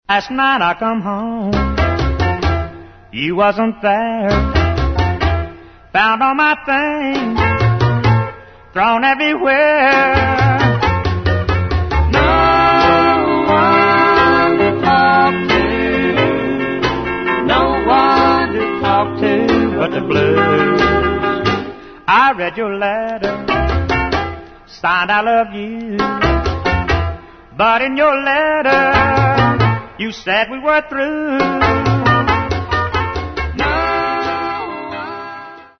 Last night I come home, you wasn't there. Found all my things thrown everywhere. No one to talk to, no one to talk to but the blues. I read your letter, signed I love you, but in your letter you said we were through.